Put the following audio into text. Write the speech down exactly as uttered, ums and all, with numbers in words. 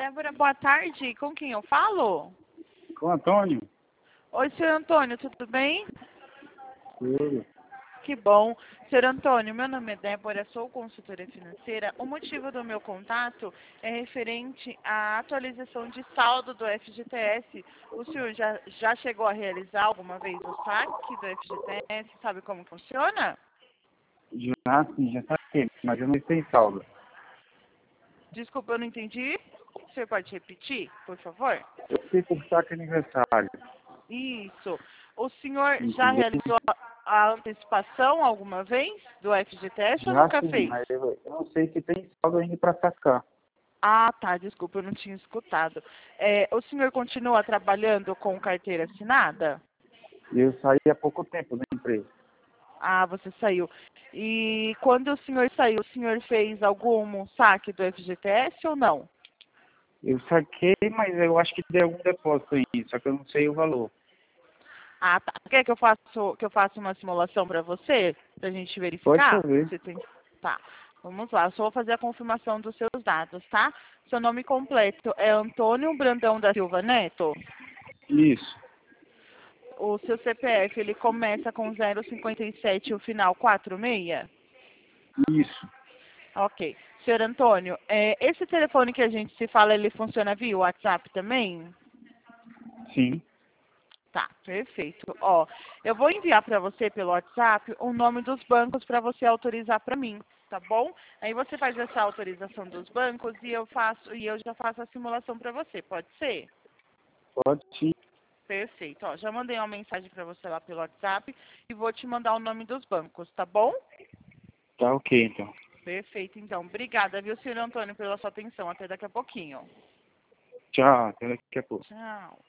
Débora, boa tarde. Com quem eu falo? Com o Antônio? Oi, senhor Antônio, tudo bem? Tudo. Que bom. Senhor Antônio, meu nome é Débora, sou consultora financeira. O motivo do meu contato é referente à atualização de saldo do F G T S. O senhor já, já chegou a realizar alguma vez o saque do F G T S? Sabe como funciona? Já sim, já saquei, mas eu não tenho saldo. Desculpa, eu não entendi. O senhor pode repetir, por favor? Eu fiz por saque aniversário. Isso. O senhor já Entendeu? realizou a a antecipação alguma vez do F G T S ou Já nunca sim, fez? mas eu, eu não sei se tem saldo ainda para sacar. Ah, tá, desculpa, eu não tinha escutado. É, o senhor continua trabalhando com carteira assinada? Eu saí há pouco tempo da empresa. Ah, você saiu. E quando o senhor saiu, o senhor fez algum saque do F G T S ou não? Eu saquei, mas eu acho que deu algum depósito aí, só que eu não sei o valor. Ah, tá. Quer que eu faça, que eu faça uma simulação para você? Pra gente Pode verificar? fazer. Você tem... Tá. Vamos lá, eu só vou fazer a confirmação dos seus dados, tá? Seu nome completo é Antônio Brandão da Silva Neto? Isso, O seu C P F, ele começa com zero cinquenta e sete e o final quarenta e seis? isso, Ok. Senhor Antônio, é, esse telefone que a gente se fala, ele funciona via WhatsApp também? sim. Tá, perfeito. Ó, eu vou enviar para você pelo WhatsApp o nome dos bancos para você autorizar para mim, tá bom? Aí você faz essa autorização dos bancos e eu faço e eu já faço a simulação para você, pode ser? Pode sim. Perfeito. Ó, já mandei uma mensagem para você lá pelo WhatsApp e vou te mandar o nome dos bancos, tá bom? Tá ok, então. Perfeito, então. Obrigada, viu, senhor Antônio, pela sua atenção. Até daqui a pouquinho. Tchau, até daqui a pouco. Tchau.